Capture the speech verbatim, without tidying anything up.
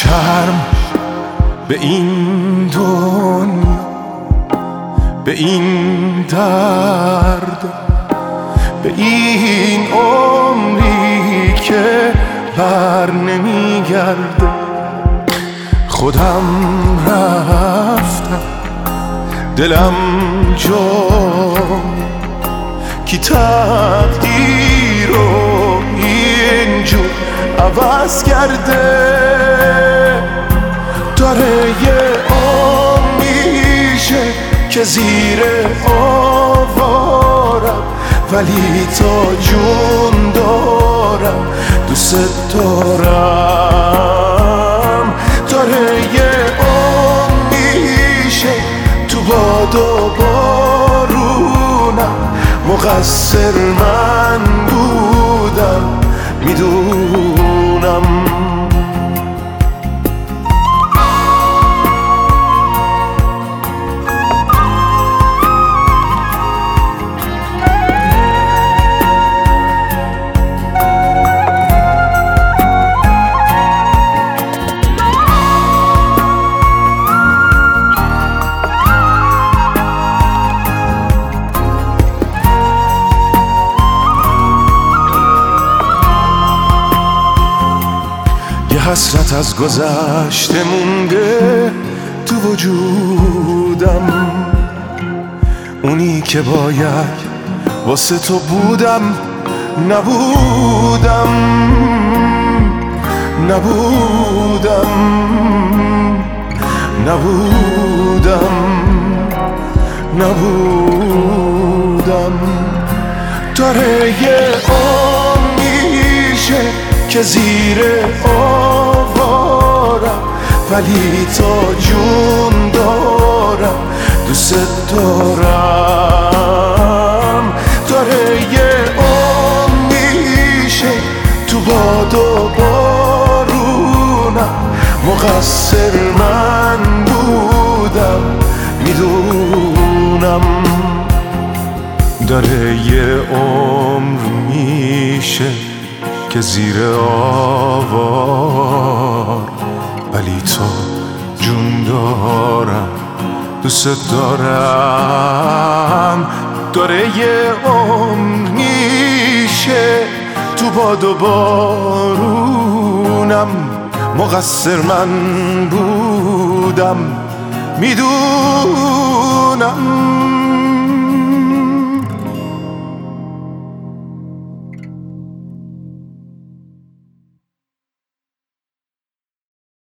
شرم به این دنیا، به این درد، به این عمری که بر نمیگرده. خودم رفتم دلم جای کی تقدیر رو اینجور عوض کرده. داره یه عمر میشه که زیر آوارم، ولی تا جون دارم دوست دارم. داره یه عمر میشه تو باد و بارونم، مقصر من بودم میدونم. حسرت از گذشته مونده تو وجودم، اونی که باید واسه تو بودم نبودم، نبودم، نبودم، نبودم. داره یه عمر میشه که زیر آوارم، ولی تا جون دارم دوست دارم. داره یه عمر میشه تو باد و بارونم، مقصر من بودم میدونم. داره یه عمر میشه که زیر آوار، ولی تو جون دارم دوست دارم. داره یه عمر میشه تو باد و بارونم، مقصر من بودم میدونم.